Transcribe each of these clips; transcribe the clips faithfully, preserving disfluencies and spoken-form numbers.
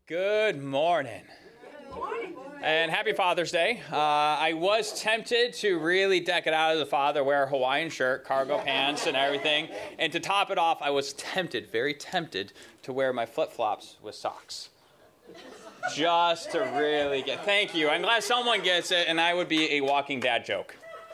Good morning. And happy Father's Day. Uh, I was tempted to really deck it out as a father, wear a Hawaiian shirt, cargo pants, and everything. And to top it off, I was tempted, very tempted, to wear my flip-flops with socks. Just to really get... Thank you. I'm glad someone gets it, and I would be a walking dad joke.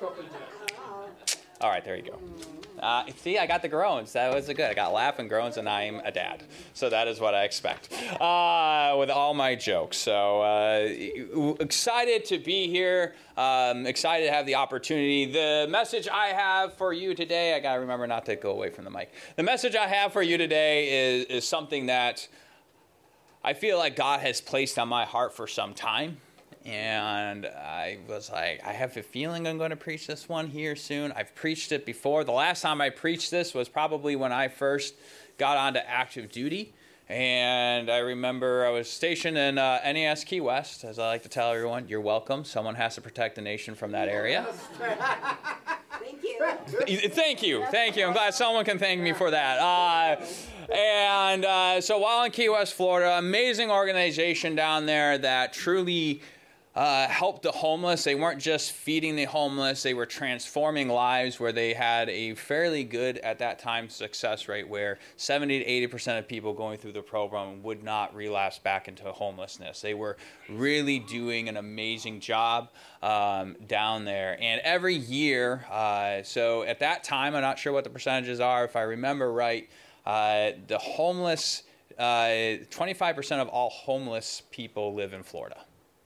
All right, there you go. Uh, see, I got the groans. That was good. I got laugh and groans, and I'm a dad. So that is what I expect uh, with all my jokes. So uh, excited to be here. Um, excited to have the opportunity. The message I have for you today, I got to remember not to go away from the mic. The message I have for you today is, is something that I feel like God has placed on my heart for some time. And I was like, I have a feeling I'm going to preach this one here soon. I've preached it before. The last time I preached this was probably when I first got onto active duty. And I remember I was stationed in uh, N A S Key West. As I like to tell everyone, you're welcome. Someone has to protect the nation from that area. Thank you. Thank you. Thank you. I'm glad someone can thank me for that. Uh, and uh, so while in Key West, Florida, amazing organization down there that truly... Uh, helped the homeless. They weren't just feeding the homeless. They were transforming lives where they had a fairly good, at that time, success rate where seventy to eighty percent of people going through the program would not relapse back into homelessness. They were really doing an amazing job um, down there. And every year, uh, so at that time, I'm not sure what the percentages are. If I remember right, uh, the homeless, uh, twenty-five percent of all homeless people live in Florida.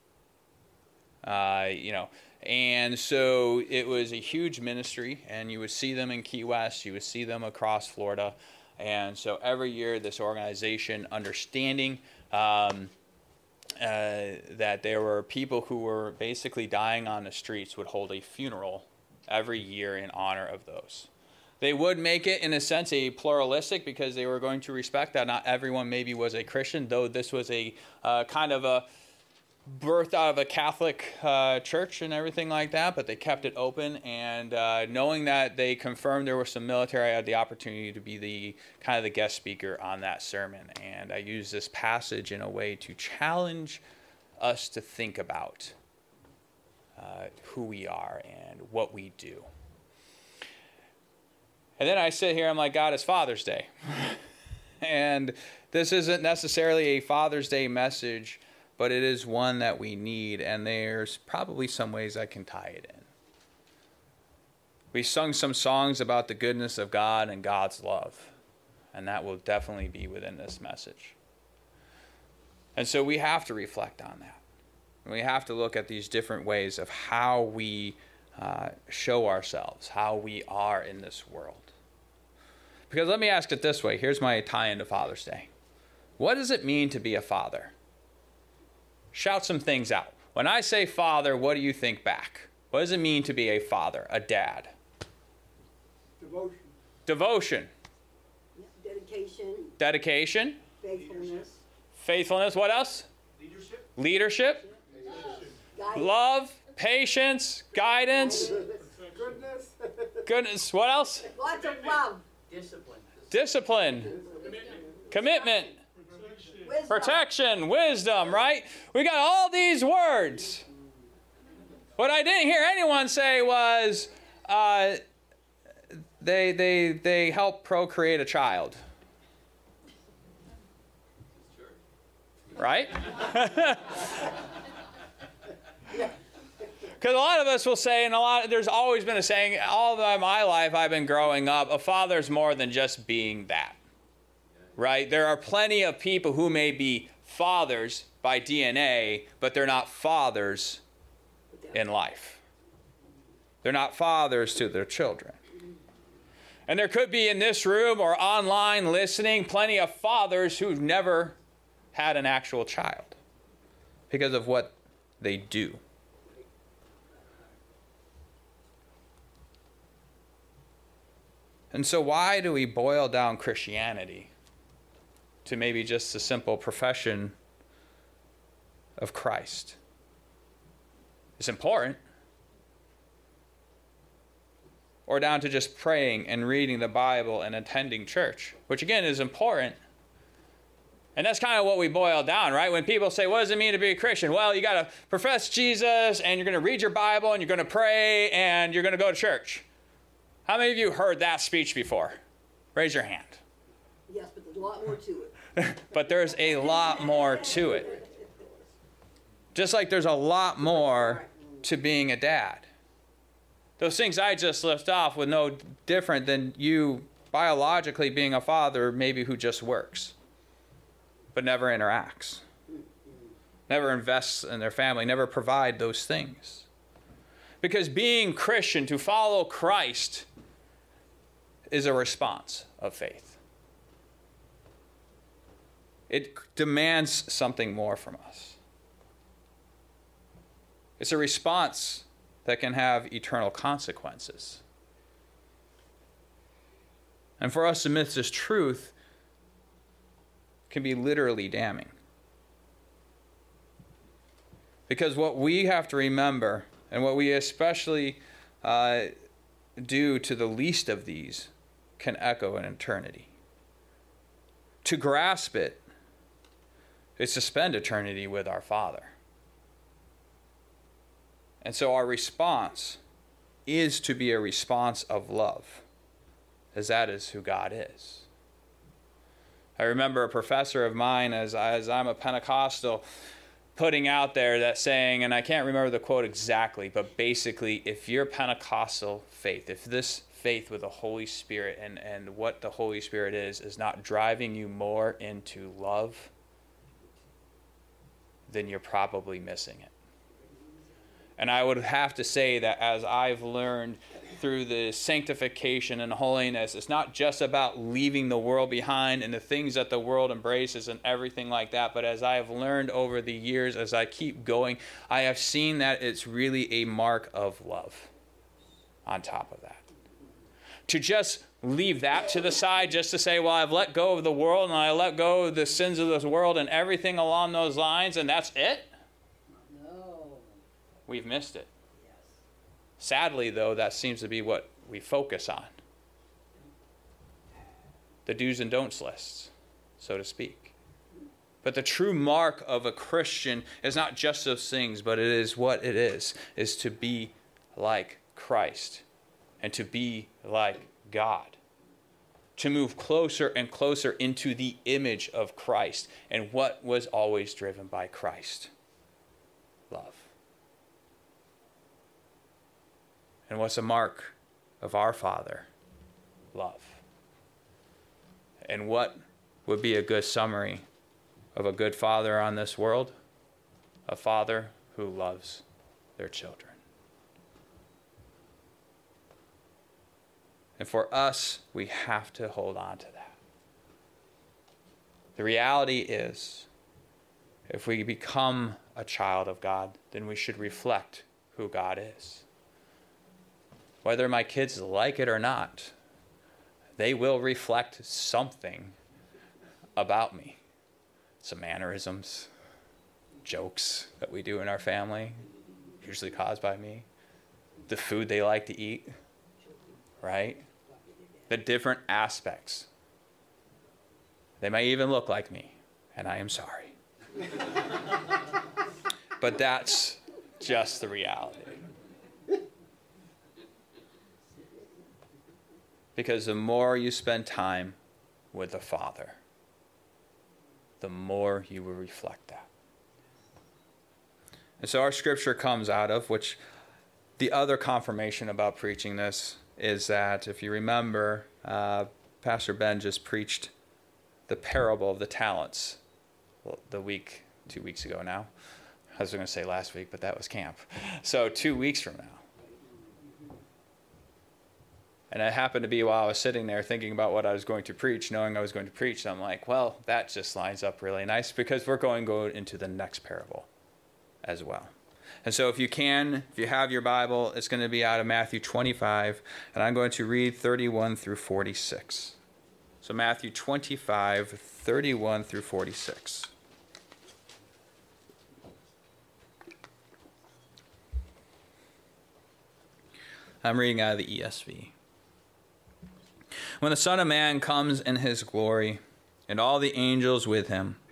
Uh, you know, and so it was a huge ministry, and you would see them in Key West, you would see them across Florida, and so every year this organization, understanding um, uh, that there were people who were basically dying on the streets, would hold a funeral every year in honor of those. They would make it, in a sense, a pluralistic, because they were going to respect that not everyone maybe was a Christian, though this was a uh, kind of a birthed out of a Catholic uh, church and everything like that, but they kept it open. And uh, knowing that they confirmed there was some military, I had the opportunity to be the kind of the guest speaker on that sermon. And I used this passage in a way to challenge us to think about uh, who we are and what we do. And then I sit here, I'm like, God, it's Father's Day. And this isn't necessarily a Father's Day message, but it is one that we need, and there's probably some ways I can tie it in. We sung some songs about the goodness of God and God's love, and that will definitely be within this message. And so we have to reflect on that. We have to look at these different ways of how we uh, show ourselves, how we are in this world. Because let me ask it this way. Here's my tie into Father's Day. What does it mean to be a father? Shout some things out. When I say father, what do you think back? What does it mean to be a father, a dad? Devotion. Devotion. Dedication. Dedication. Faithfulness. Faithfulness. What else? Leadership. Leadership. Guidance. Love. Patience. Guidance. Goodness. Goodness. What else? Lots of love. Discipline. Discipline. Commitment. Commitment. Wisdom. Protection, wisdom, right? We got all these words. What I didn't hear anyone say was uh, they they they help procreate a child. Right? Because a lot of us will say, and a lot there's always been a saying, all of my life I've been growing up, a father's more than just being that. Right? There are plenty of people who may be fathers by D N A, but they're not fathers in life. They're not fathers to their children. And there could be in this room or online listening plenty of fathers who've never had an actual child because of what they do. And so why do we boil down Christianity to maybe just a simple profession of Christ? It's important. Or down to just praying and reading the Bible and attending church, which again is important. And that's kind of what we boil down, right? When people say, what does it mean to be a Christian? Well, you got to profess Jesus, and you're going to read your Bible, and you're going to pray, and you're going to go to church. How many of you heard that speech before? Raise your hand. Yes, but there's a lot more to it. But there's a lot more to it. Just like there's a lot more to being a dad. Those things I just list off were no different than you biologically being a father, maybe who just works, but never interacts, never invests in their family, never provide those things. Because being Christian, to follow Christ, is a response of faith. It demands something more from us. It's a response that can have eternal consequences. And for us to miss this truth can be literally damning. Because what we have to remember, and what we especially uh, do to the least of these, can echo in eternity. To grasp it is to spend eternity with our Father. And so our response is to be a response of love, as that is who God is. I remember a professor of mine, as, as I'm a Pentecostal, putting out there that saying, and I can't remember the quote exactly, but basically, if your Pentecostal faith, if this faith with the Holy Spirit and, and what the Holy Spirit is, is not driving you more into love, then you're probably missing it. And I would have to say that as I've learned through the sanctification and holiness, it's not just about leaving the world behind and the things that the world embraces and everything like that, but as I have learned over the years, as I keep going, I have seen that it's really a mark of love on top of that. To just leave that to the side, just to say, well, I've let go of the world and I let go of the sins of this world and everything along those lines, and that's it? We've missed it. Sadly, though, that seems to be what we focus on. The do's and don'ts lists, so to speak. But the true mark of a Christian is not just those things, but it is what it is, is to be like Christ and to be like God. To move closer and closer into the image of Christ and what was always driven by Christ. Love. And what's a mark of our Father? Love. And what would be a good summary of a good father on this world? A father who loves their children. And for us, we have to hold on to that. The reality is, if we become a child of God, then we should reflect who God is. Whether my kids like it or not, they will reflect something about me. Some mannerisms, jokes that we do in our family, usually caused by me. The food they like to eat, right? The different aspects. They may even look like me, and I am sorry. But that's just the reality. Because the more you spend time with the Father, the more you will reflect that. And so our scripture comes out of, which the other confirmation about preaching this is that, if you remember, uh, Pastor Ben just preached the parable of the talents the week, two weeks ago now. I was going to say last week, but that was camp. So two weeks from now. And it happened to be while I was sitting there thinking about what I was going to preach, knowing I was going to preach, and I'm like, well, that just lines up really nice because we're going to go into the next parable as well. And so if you can, if you have your Bible, it's going to be out of Matthew twenty-five, and I'm going to read thirty-one through forty-six. So Matthew twenty-five, thirty-one through forty-six. I'm reading out of the E S V. When the Son of Man comes in his glory, and all the angels with him,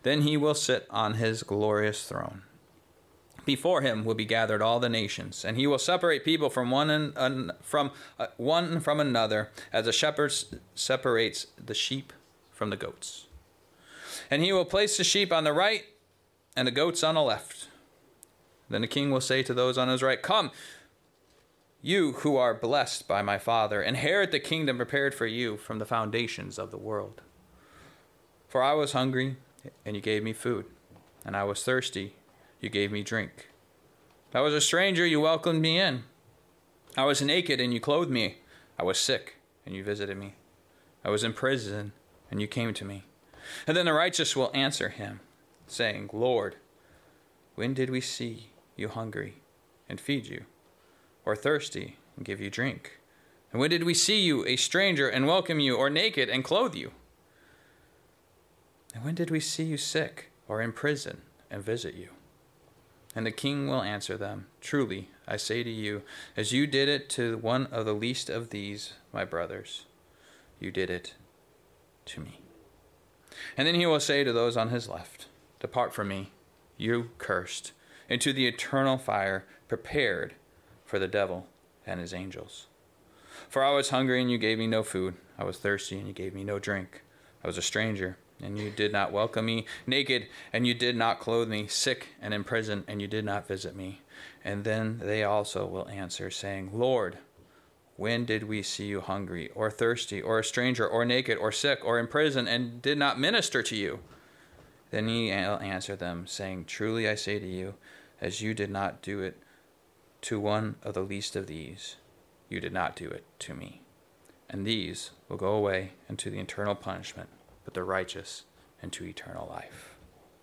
Then he will sit on his glorious throne. Before him will be gathered all the nations, and he will separate people from one and an, from uh, one from another, as a shepherd separates the sheep from the goats. And he will place the sheep on the right and the goats on the left. Then the king will say to those on his right, "Come, you who are blessed by my Father, inherit the kingdom prepared for you from the foundations of the world. For I was hungry, and you gave me food, and I was thirsty, you gave me drink. I was a stranger, you welcomed me in. I was naked, and you clothed me. I was sick, and you visited me. I was in prison, and you came to me." And then the righteous will answer him, saying, "Lord, when did we see you hungry and feed you, or thirsty and give you drink? And when did we see you a stranger and welcome you, or naked and clothe you? And when did we see you sick or in prison and visit you?" And the king will answer them, "Truly, I say to you, as you did it to one of the least of these, my brothers, you did it to me." And then he will say to those on his left, "Depart from me, you cursed, into the eternal fire prepared for the devil and his angels. For I was hungry, and you gave me no food. I was thirsty, and you gave me no drink. I was a stranger, and you did not welcome me, naked, and you did not clothe me, sick and in prison, and you did not visit me." And then they also will answer, saying, "Lord, when did we see you hungry, or thirsty, or a stranger, or naked, or sick, or in prison, and did not minister to you?" Then he will answer them, saying, "Truly I say to you, as you did not do it to one of the least of these, you did not do it to me." And these will go away into the eternal punishment, but the righteous into eternal life.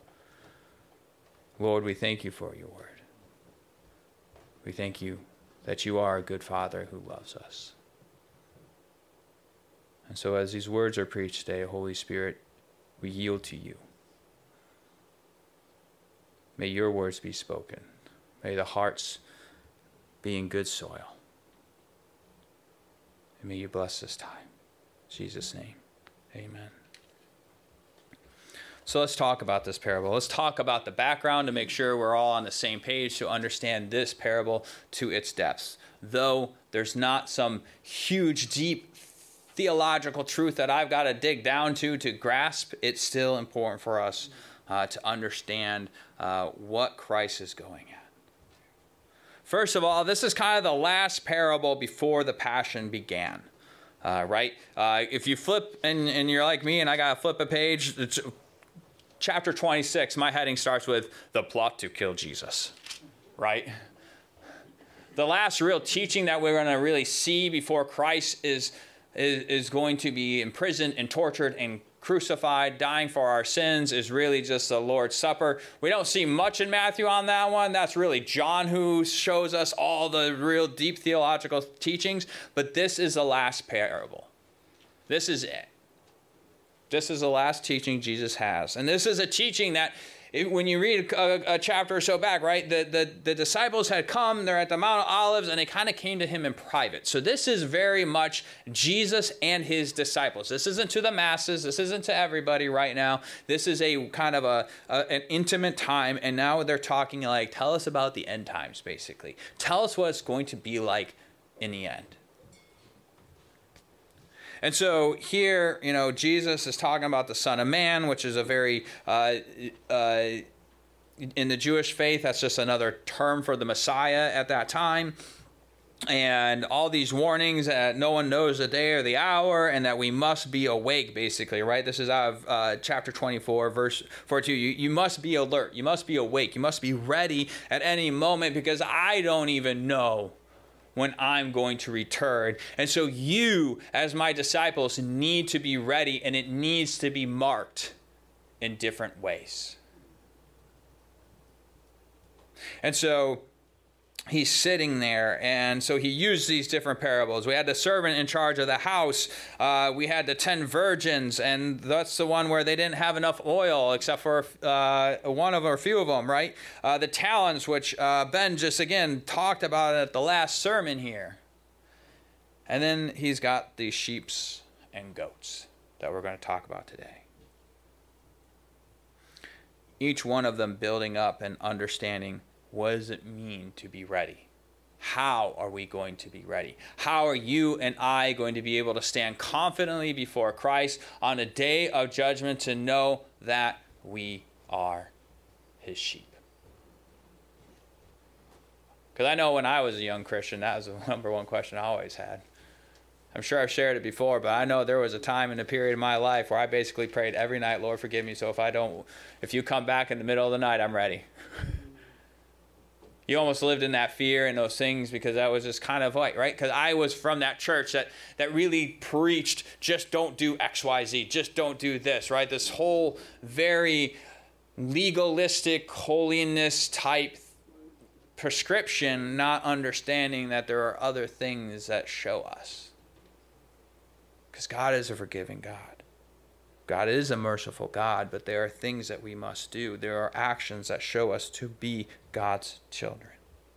Lord, we thank you for your word. We thank you that you are a good Father who loves us. And so as these words are preached today, Holy Spirit, we yield to you. May your words be spoken. May the hearts be in good soil. And may you bless this time. In Jesus' name, amen. So let's talk about this parable. Let's talk about the background to make sure we're all on the same page to understand this parable to its depths. Though there's not some huge, deep theological truth that I've got to dig down to to grasp, it's still important for us uh, to understand uh, what Christ is going at. First of all, this is kind of the last parable before the Passion began, uh, right? Uh, if you flip, and, and you're like me, and I got to flip a page, it's chapter twenty-six, my heading starts with the plot to kill Jesus, right? The last real teaching that we're going to really see before Christ is, is, is going to be imprisoned and tortured and crucified, dying for our sins, is really just the Lord's Supper. We don't see much in Matthew on that one. That's really John who shows us all the real deep theological teachings. But this is the last parable. This is it. This is the last teaching Jesus has. And this is a teaching that it, when you read a, a chapter or so back, right, the, the, the disciples had come, they're at the Mount of Olives, and they kind of came to him in private. So this is very much Jesus and his disciples. This isn't to the masses. This isn't to everybody right now. This is a kind of a, a an intimate time, and now they're talking like, tell us about the end times, basically. Tell us what it's going to be like in the end. And so here, you know, Jesus is talking about the Son of Man, which is a very, uh, uh, in the Jewish faith, that's just another term for the Messiah at that time. And all these warnings that no one knows the day or the hour, and that we must be awake, basically, right? This is out of uh, chapter twenty-four, verse forty-two. You, you must be alert. You must be awake. You must be ready at any moment, because I don't even know when I'm going to return. And so you, as my disciples, need to be ready, and it needs to be marked in different ways. And so he's sitting there, and so he used these different parables. We had the servant in charge of the house. Uh, we had the ten virgins, and that's the one where they didn't have enough oil except for uh, one of them or a few of them, right? Uh, the talents, which uh, Ben just, again, talked about at the last sermon here. And then he's got these sheeps and goats that we're going to talk about today. each one of them building up and understanding, what does it mean to be ready? How are we going to be ready? How are you and I going to be able to stand confidently before Christ on a day of judgment to know that we are his sheep? Because I know when I was a young Christian, that was the number one question I always had. I'm sure I've shared it before, but I know there was a time in a period of my life where I basically prayed every night, Lord, forgive me, so if I don't, if you come back in the middle of the night, I'm ready. You almost lived in that fear and those things because that was just kind of like, right? Because I was from that church that, that really preached, just don't do X, Y, Z, just don't do this, right? This whole very legalistic holiness type prescription, not understanding that there are other things that show us. Because God is a forgiving God. God is a merciful God, but there are things that we must do. There are actions that show us to be God's children.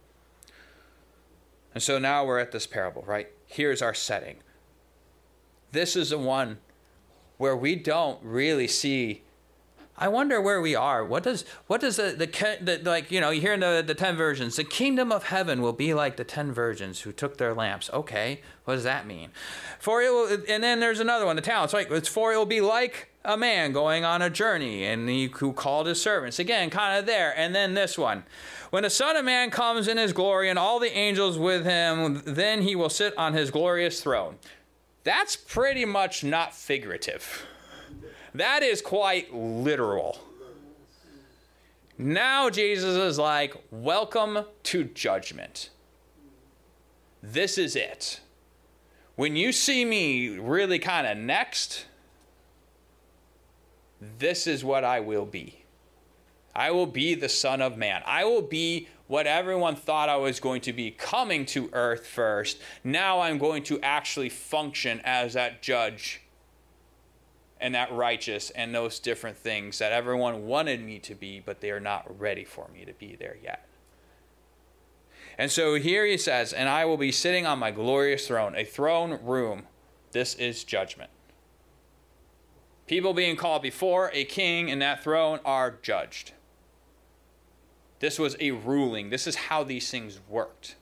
And so now we're at this parable, right? Here's our setting. This is the one where we don't really see, I wonder where we are. What does what does the, the, the like, you know, you hear in the, the ten virgins, the kingdom of heaven will be like the ten virgins who took their lamps. Okay, what does that mean? For it will, and then there's another one, the talents, right? It's for it will be like a man going on a journey, and he who called his servants. Again, kind of there. And then this one. When the Son of Man comes in his glory and all the angels with him, then he will sit on his glorious throne. That's pretty much not figurative. That is quite literal. Now Jesus is like, welcome to judgment. This is it. When you see me really kind of next, this is what I will be. I will be the Son of Man. I will be what everyone thought I was going to be, coming to earth first. Now I'm going to actually function as that judge and that righteous and those different things that everyone wanted me to be, but they are not ready for me to be there yet. And so here he says, and I will be sitting on my glorious throne, a throne room. This is judgment. People being called before a king in that throne are judged. This was a ruling. This is how these things worked.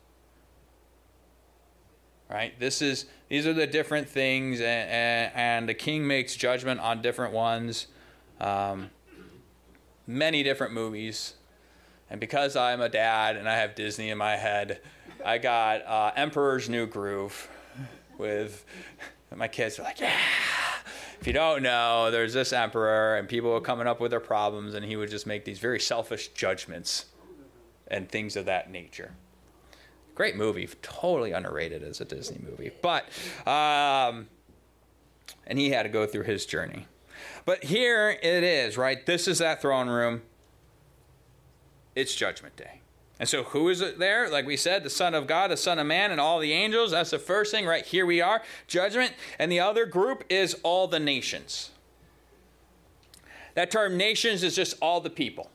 Right? This is these are the different things, and, and, and the king makes judgment on different ones. Um, many different movies. And because I'm a dad and I have Disney in my head, I got uh, Emperor's New Groove with my kids are like, yeah. If you don't know, there's this emperor and people were coming up with their problems and he would just make these very selfish judgments and things of that nature. Great movie, totally underrated as a Disney movie. But, um, and he had to go through his journey. But here it is, right? This is that throne room. It's Judgment Day. And so who is it there? Like we said, the Son of God, the Son of Man, and all the angels. That's the first thing, right? Here we are, judgment. And the other group is all the nations. That term nations is just all the people.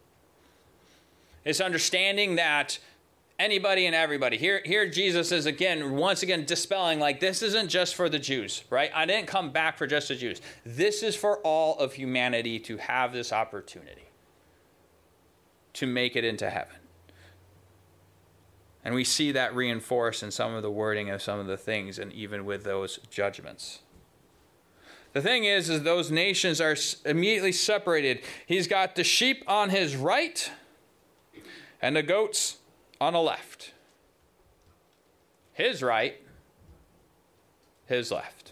It's understanding that anybody and everybody. Here, here Jesus is again, once again, dispelling like this isn't just for the Jews, right? I didn't come back for just the Jews. This is for all of humanity to have this opportunity to make it into heaven. And we see that reinforced in some of the wording of some of the things, and even with those judgments. The thing is, is those nations are immediately separated. He's got the sheep on his right and the goats on the left. His right, his left.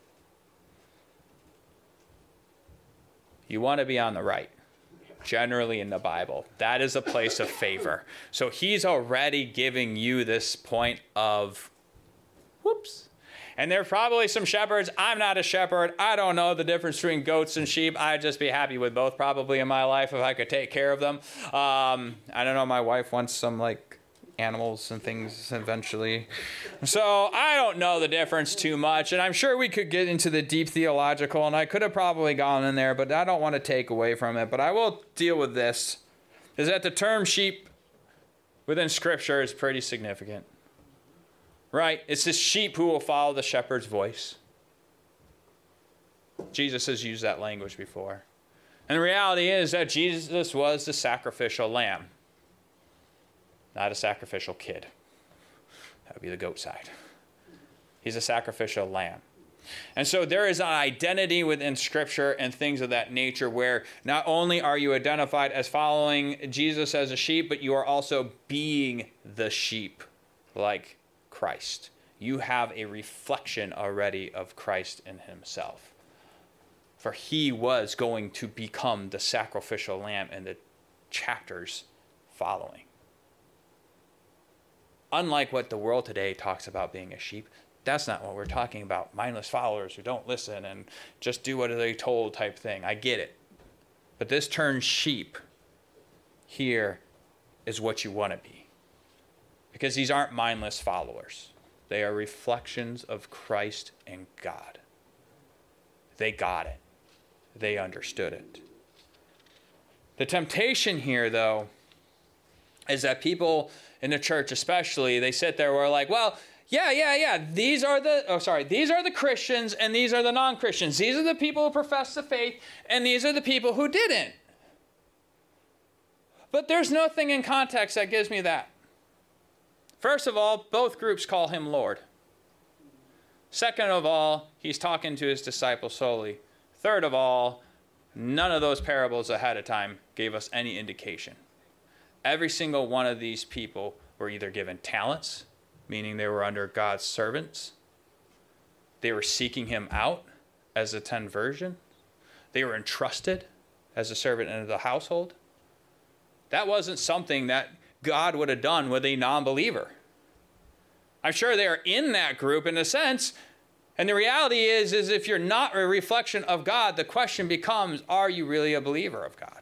You want to be on the right. Generally in the Bible, that is a place of favor. So he's already giving you this point of whoops. And there are probably some shepherds. I'm not a shepherd. I don't know the difference between goats and sheep. I'd just be happy with both probably in my life if I could take care of them. Um, I don't know. My wife wants some like animals and things eventually. So I don't know the difference too much. And I'm sure we could get into the deep theological, and I could have probably gone in there, but I don't want to take away from it. But I will deal with this, is that the term sheep within Scripture is pretty significant. Right? It's this sheep who will follow the shepherd's voice. Jesus has used that language before. And the reality is that Jesus was the sacrificial lamb, not a sacrificial kid. That would be the goat side. He's a sacrificial lamb. And so there is an identity within Scripture and things of that nature where not only are you identified as following Jesus as a sheep, but you are also being the sheep like Christ. You have a reflection already of Christ in himself. For he was going to become the sacrificial lamb in the chapters following. Unlike what the world today talks about being a sheep, that's not what we're talking about. Mindless followers who don't listen and just do what they're told type thing. I get it. But this term sheep here is what you want to be. Because these aren't mindless followers. They are reflections of Christ and God. They got it. They understood it. The temptation here, though, is that people in the church especially, they sit there where like, well, yeah, yeah, yeah, these are the, oh, sorry, these are the Christians and these are the non-Christians. These are the people who profess the faith and these are the people who didn't. But there's nothing in context that gives me that. First of all, both groups call him Lord. Second of all, he's talking to his disciples solely. Third of all, none of those parables ahead of time gave us any indication. Every single one of these people were either given talents, meaning they were under God's servants. They were seeking him out as a ten virgin. They were entrusted as a servant into the household. That wasn't something that God would have done with a non-believer. I'm sure they are in that group in a sense. And the reality is, is if you're not a reflection of God, the question becomes, are you really a believer of God?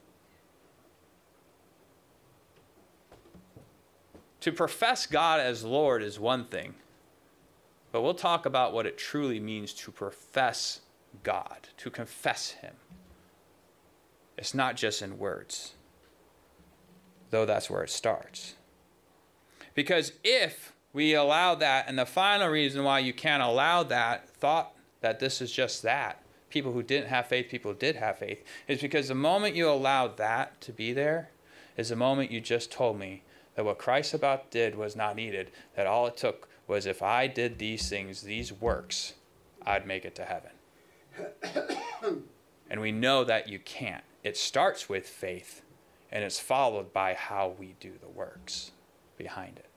To profess God as Lord is one thing, but we'll talk about what it truly means to profess God, to confess him. It's not just in words, though that's where it starts. Because if we allow that, and the final reason why you can't allow that thought that this is just that, people who didn't have faith, people who did have faith, is because the moment you allow that to be there is the moment you just told me that what Christ about did was not needed, that all it took was if I did these things, these works, I'd make it to heaven. And we know that you can't. It starts with faith, and it's followed by how we do the works behind it.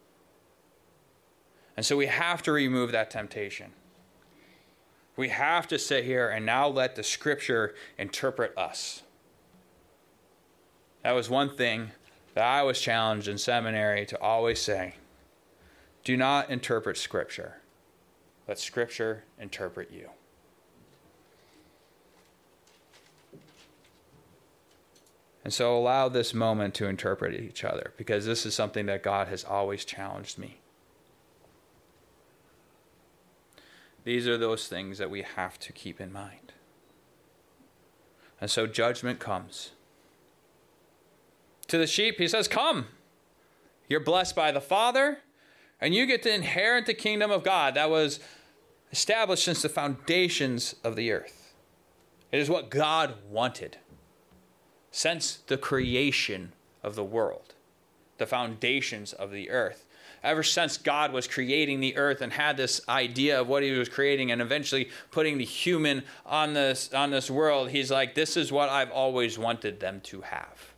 And so we have to remove that temptation. We have to sit here and now let the Scripture interpret us. That was one thing that I was challenged in seminary to always say. Do not interpret Scripture. Let Scripture interpret you. And so allow this moment to interpret each other, because this is something that God has always challenged me. These are those things that we have to keep in mind. And so judgment comes. To the sheep, he says, come. You're blessed by the Father, and you get to inherit the kingdom of God that was established since the foundations of the earth. It is what God wanted since the creation of the world, the foundations of the earth. Ever since God was creating the earth and had this idea of what he was creating and eventually putting the human on this, on this world, he's like, this is what I've always wanted them to have.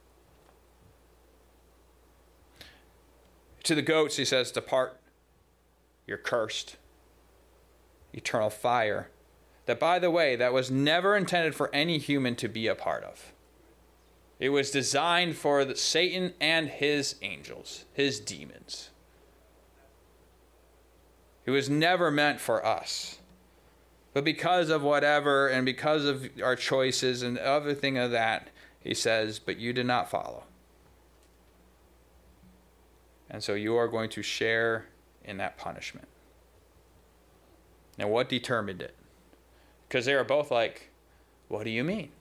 To the goats, he says, depart, you're cursed. Eternal fire. That, by the way, that was never intended for any human to be a part of. It was designed for the Satan and his angels, his demons. It was never meant for us. But because of whatever, and because of our choices and everything of that, he says, but you did not follow. And so you are going to share in that punishment. Now, what determined it? Because they were both like, what do you mean?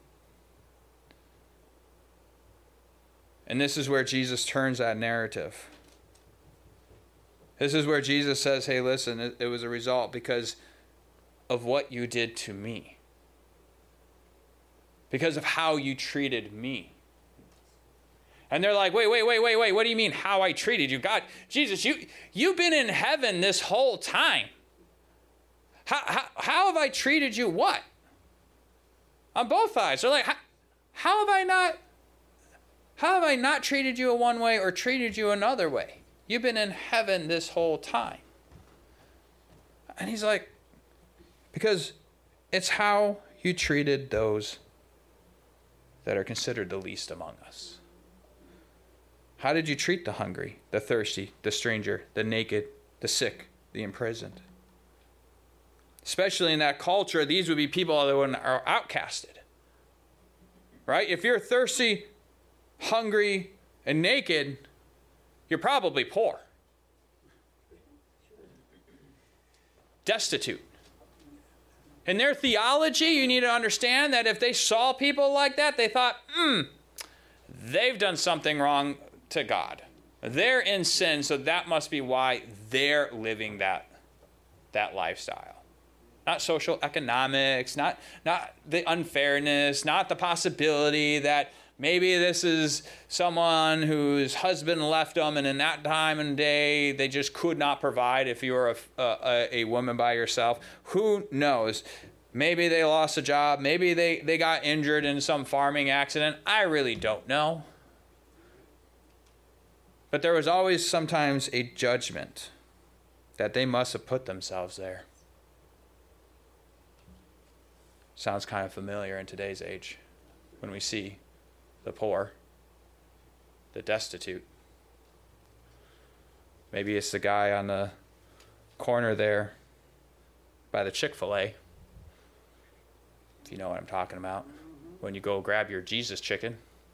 And this is where Jesus turns that narrative. This is where Jesus says, hey, listen, it, it was a result because of what you did to me. because of how you treated me. And they're like, wait, wait, wait, wait, wait. What do you mean how I treated you? God, Jesus, you, you've been in heaven this whole time. How, how, how have I treated you? What? On both sides. They're like, how, how have I not, how have I not treated you in one way or treated you another way? You've been in heaven this whole time. And he's like, because it's how you treated those that are considered the least among us. How did you treat the hungry, the thirsty, the stranger, the naked, the sick, the imprisoned? Especially in that culture, these would be people that are outcasted. Right? If you're thirsty, hungry, and naked, you're probably poor. Destitute. In their theology, you need to understand that if they saw people like that, they thought, hmm, they've done something wrong to God. They're in sin, so that must be why they're living that, that lifestyle. Not social economics, not, not the unfairness, not the possibility that maybe this is someone whose husband left them, and in that time and day, they just could not provide if you were a, a, a woman by yourself. Who knows? Maybe they lost a job. Maybe they, they got injured in some farming accident. I really don't know. But there was always sometimes a judgment that they must have put themselves there. Sounds kind of familiar in today's age when we see the poor, the destitute. Maybe it's the guy on the corner there by the Chick-fil-A. If you know what I'm talking about. When you go grab your Jesus chicken.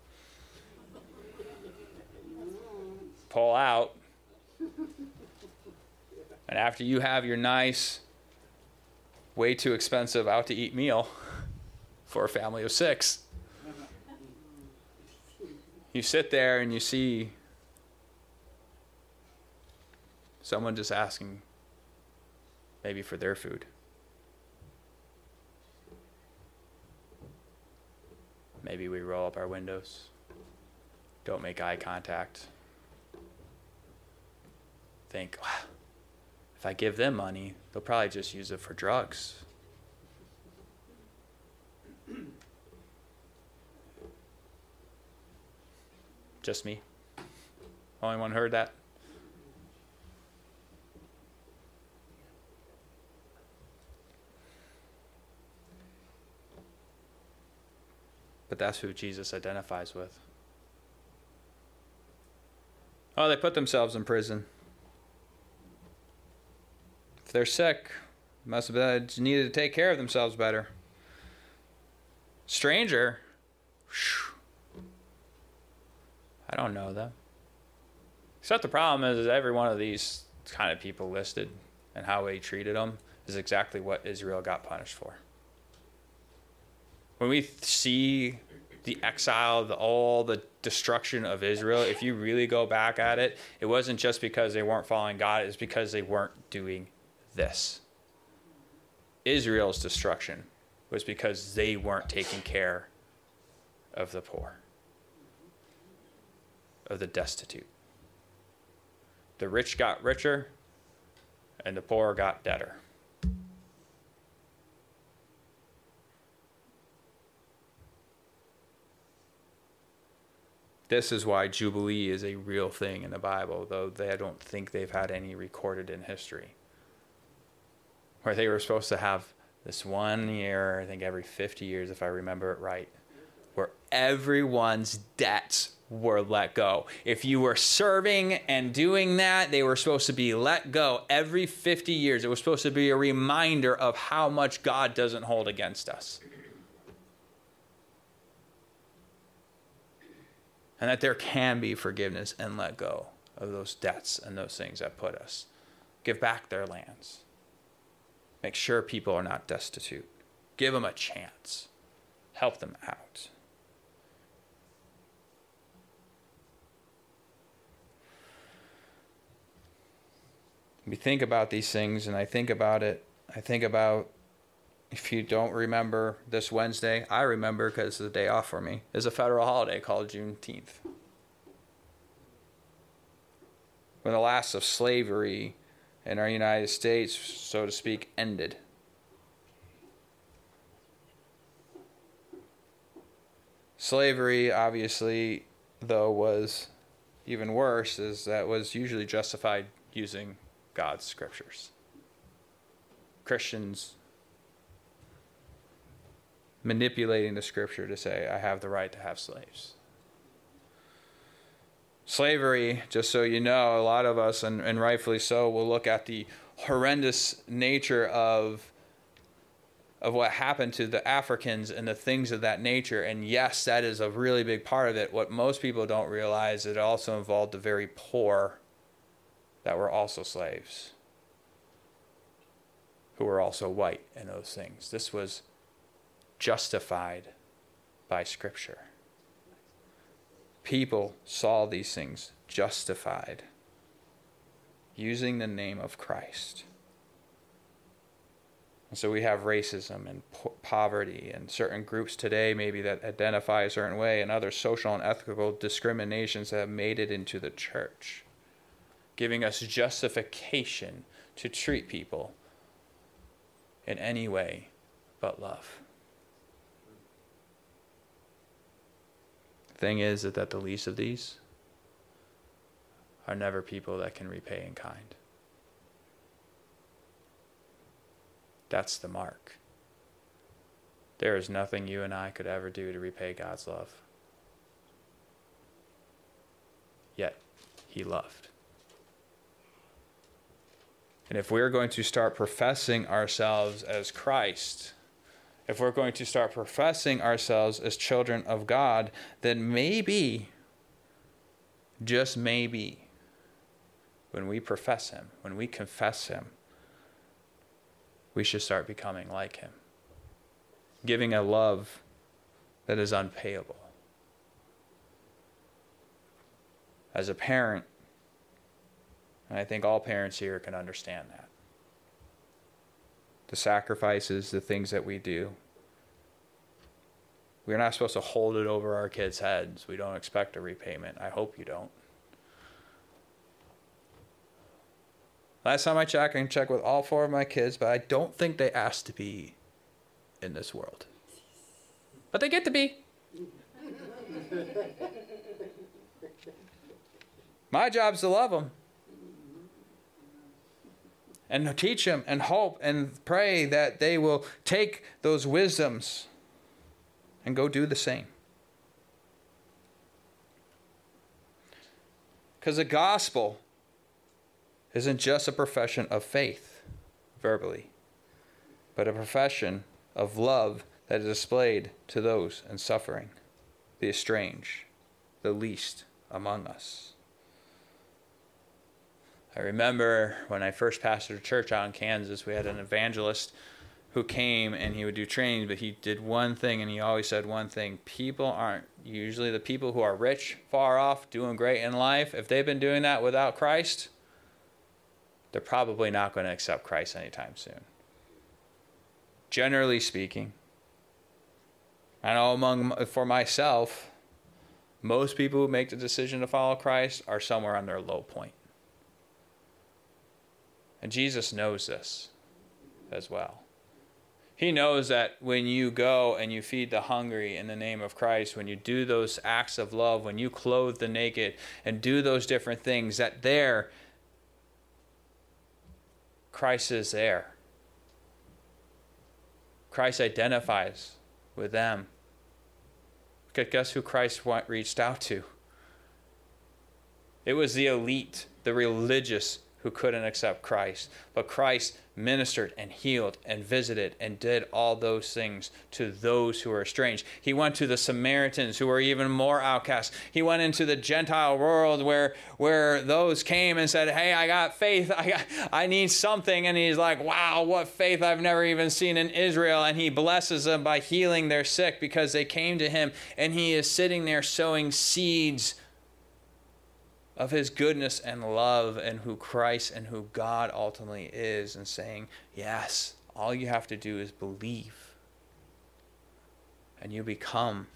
Pull out. And after you have your nice, way too expensive out-to-eat meal for a family of six, you sit there and you see someone just asking maybe for their food. Maybe we roll up our windows, don't make eye contact, think, wow, if I give them money, they'll probably just use it for drugs. Just me? Only one heard that? But that's who Jesus identifies with. Oh, they put themselves in prison. If they're sick, must have been needed to take care of themselves better. Stranger, whew, I don't know them. Except the problem is, is every one of these kind of people listed and how he treated them is exactly what Israel got punished for. When we see the exile, the, all the destruction of Israel, if you really go back at it, it wasn't just because they weren't following God, it's because they weren't doing this. Israel's destruction was because they weren't taking care of the poor, of the destitute. The rich got richer, and the poor got debtor. This is why Jubilee is a real thing in the Bible, though they, I don't think they've had any recorded in history. Where they were supposed to have this one year, I think every fifty years, if I remember it right, where everyone's debts were let go. If you were serving and doing that, they were supposed to be let go every fifty years. It was supposed to be a reminder of how much God doesn't hold against us. And that there can be forgiveness and let go of those debts and those things that put us. Give back their lands. Make sure people are not destitute. Give them a chance. Help them out. We think about these things, and I think about it. I think about, if you don't remember this Wednesday, I remember because it's a day off for me, is a federal holiday called Juneteenth. When the last of slavery in our United States, so to speak, ended. Slavery, obviously, though, was even worse, is that was usually justified using God's scriptures. Christians manipulating the scripture to say, I have the right to have slaves. Slavery, just so you know, a lot of us, and, and rightfully so, will look at the horrendous nature of, of what happened to the Africans and the things of that nature. And yes, that is a really big part of it. What most people don't realize, it also involved the very poor that were also slaves, who were also white in those things. This was justified by Scripture. People saw these things justified using the name of Christ. And so we have racism and po- poverty and certain groups today maybe that identify a certain way, and other social and ethical discriminations that have made it into the church, giving us justification to treat people in any way but love. The thing is that the least of these are never people that can repay in kind. That's the mark. There is nothing you and I could ever do to repay God's love. Yet, He loved. And if we're going to start professing ourselves as Christ, if we're going to start professing ourselves as children of God, then maybe, just maybe, when we profess Him, when we confess Him, we should start becoming like Him, giving a love that is unpayable. As a parent, and I think all parents here can understand that, the sacrifices, the things that we do, we're not supposed to hold it over our kids' heads. We don't expect a repayment. I hope you don't. Last time I checked, I can check with all four of my kids, but I don't think they asked to be in this world. But they get to be. My job is to love them and to teach them and hope and pray that they will take those wisdoms and go do the same. Because the gospel isn't just a profession of faith, verbally, but a profession of love that is displayed to those in suffering, the estranged, the least among us. I remember when I first pastored a church out in Kansas, we had an evangelist who came and he would do training, but he did one thing, and he always said one thing. People aren't usually the people who are rich, far off, doing great in life. If they've been doing that without Christ, they're probably not going to accept Christ anytime soon. Generally speaking, I know among for myself, most people who make the decision to follow Christ are somewhere on their low point. And Jesus knows this as well. He knows that when you go and you feed the hungry in the name of Christ, when you do those acts of love, when you clothe the naked and do those different things, that there, Christ is there. Christ identifies with them. Because guess who Christ reached out to? It was the elite, the religious, who couldn't accept Christ. But Christ ministered and healed and visited and did all those things to those who were estranged. He went to the Samaritans, who were even more outcast. He went into the Gentile world where where those came and said, hey, I got faith. I got, I need something. And he's like, wow, what faith I've never even seen in Israel. And he blesses them by healing their sick because they came to him. And he is sitting there sowing seeds of his goodness and love and who Christ and who God ultimately is, and saying, yes, all you have to do is believe, and you become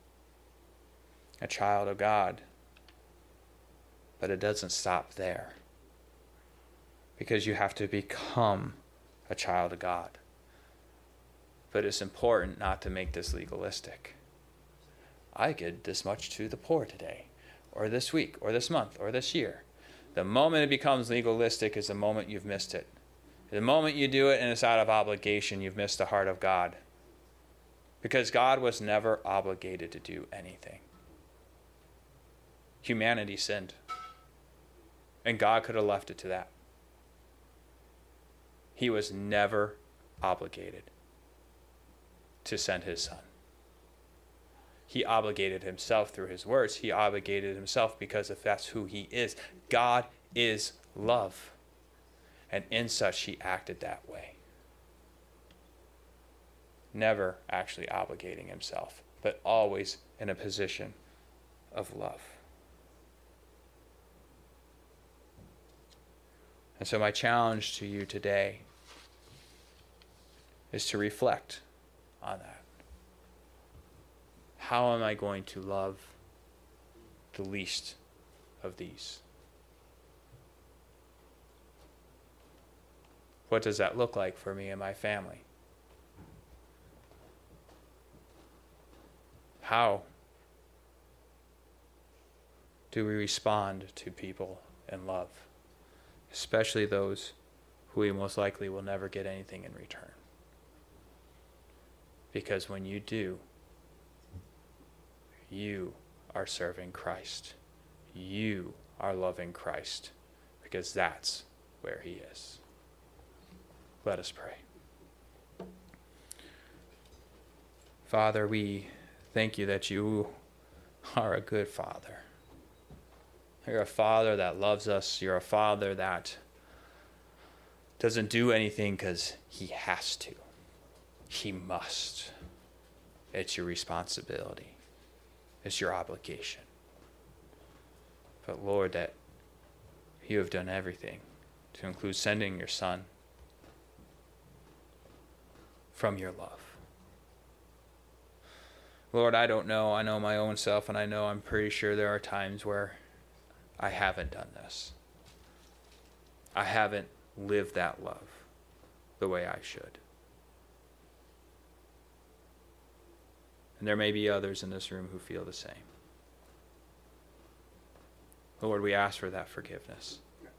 a child of God. But it doesn't stop there, because you have to become a child of God. But it's important not to make this legalistic. I give this much to the poor today, or this week, or this month, or this year. The moment it becomes legalistic is the moment you've missed it. The moment you do it and it's out of obligation, you've missed the heart of God. Because God was never obligated to do anything. Humanity sinned. And God could have left it to that. He was never obligated to send his son. He obligated himself through his words. He obligated himself because if that's who he is. God is love. And in such he acted that way. Never actually obligating himself, but always in a position of love. And so my challenge to you today is to reflect on that. How am I going to love the least of these? What does that look like for me and my family? How do we respond to people in love? Especially those who we most likely will never get anything in return. Because when you do, you are serving Christ. You are loving Christ. Because that's where he is. Let us pray. Father, we thank you that you are a good Father. You're a Father that loves us. You're a Father that doesn't do anything because he has to. He must. It's your responsibility. It's your obligation. But Lord, that you have done everything, to include sending your Son from your love. Lord, I don't know. I know my own self, and I know I'm pretty sure there are times where I haven't done this. I haven't lived that love the way I should. And there may be others in this room who feel the same. Lord, we ask for that forgiveness.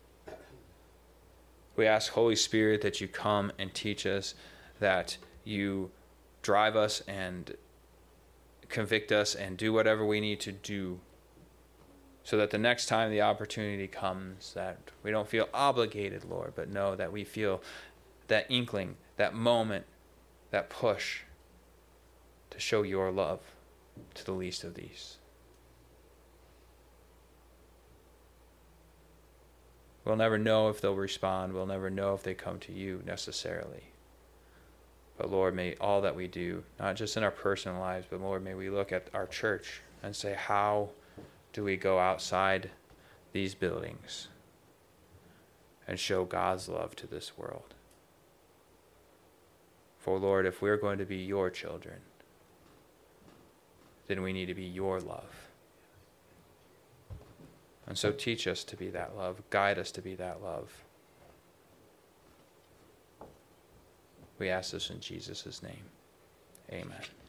We ask, Holy Spirit, that you come and teach us, that you drive us and convict us and do whatever we need to do so that the next time the opportunity comes, that we don't feel obligated, Lord, but know that we feel that inkling, that moment, that push to show your love to the least of these. We'll never know if they'll respond. We'll never know if they come to you necessarily. But Lord, may all that we do, not just in our personal lives, but Lord, may we look at our church and say, how do we go outside these buildings and show God's love to this world? For Lord, if we're going to be your children, then we need to be your love. And so teach us to be that love. Guide us to be that love. We ask this in Jesus' name. Amen.